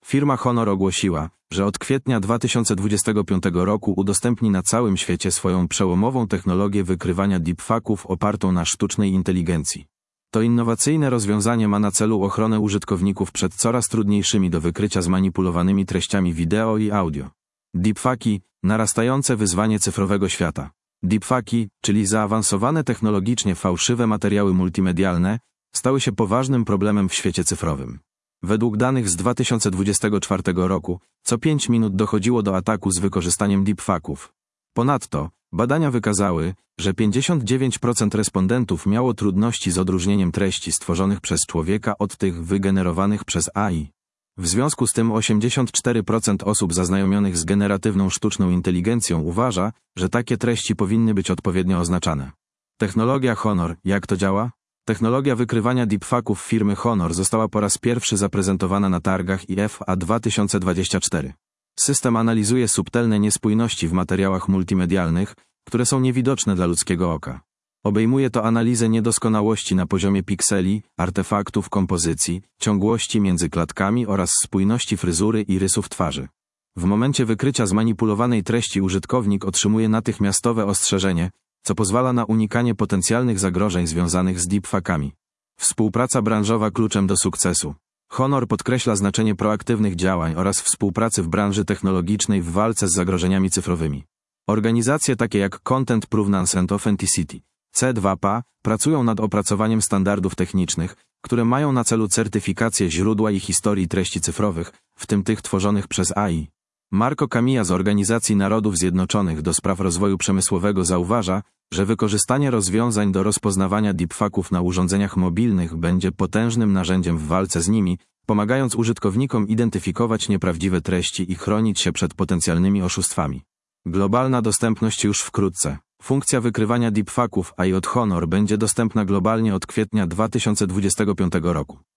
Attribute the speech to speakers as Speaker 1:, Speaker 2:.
Speaker 1: Firma Honor ogłosiła, że od kwietnia 2025 roku udostępni na całym świecie swoją przełomową technologię wykrywania deepfaków opartą na sztucznej inteligencji. To innowacyjne rozwiązanie ma na celu ochronę użytkowników przed coraz trudniejszymi do wykrycia zmanipulowanymi treściami wideo i audio. Deepfaki – narastające wyzwanie cyfrowego świata. Deepfaki, czyli zaawansowane technologicznie fałszywe materiały multimedialne, stały się poważnym problemem w świecie cyfrowym. Według danych z 2024 roku, co 5 minut dochodziło do ataku z wykorzystaniem deepfaków. Ponadto, badania wykazały, że 59% respondentów miało trudności z odróżnieniem treści stworzonych przez człowieka od tych wygenerowanych przez AI. W związku z tym 84% osób zaznajomionych z generatywną sztuczną inteligencją uważa, że takie treści powinny być odpowiednio oznaczane. Technologia Honor, jak to działa? Technologia wykrywania deepfaków firmy Honor została po raz pierwszy zaprezentowana na targach IFA 2024. System analizuje subtelne niespójności w materiałach multimedialnych, które są niewidoczne dla ludzkiego oka. Obejmuje to analizę niedoskonałości na poziomie pikseli, artefaktów kompozycji, ciągłości między klatkami oraz spójności fryzury i rysów twarzy. W momencie wykrycia zmanipulowanej treści użytkownik otrzymuje natychmiastowe ostrzeżenie, co pozwala na unikanie potencjalnych zagrożeń związanych z deepfakami. Współpraca branżowa kluczem do sukcesu. Honor podkreśla znaczenie proaktywnych działań oraz współpracy w branży technologicznej w walce z zagrożeniami cyfrowymi. Organizacje takie jak Content Provenance and Authenticity, C2PA, pracują nad opracowaniem standardów technicznych, które mają na celu certyfikację źródła i historii treści cyfrowych, w tym tych tworzonych przez AI. Marco Camilla z Organizacji Narodów Zjednoczonych do spraw rozwoju przemysłowego zauważa, że wykorzystanie rozwiązań do rozpoznawania deepfaków na urządzeniach mobilnych będzie potężnym narzędziem w walce z nimi, pomagając użytkownikom identyfikować nieprawdziwe treści i chronić się przed potencjalnymi oszustwami. Globalna dostępność już wkrótce. Funkcja wykrywania deepfaków AI od Honor będzie dostępna globalnie od kwietnia 2025 roku.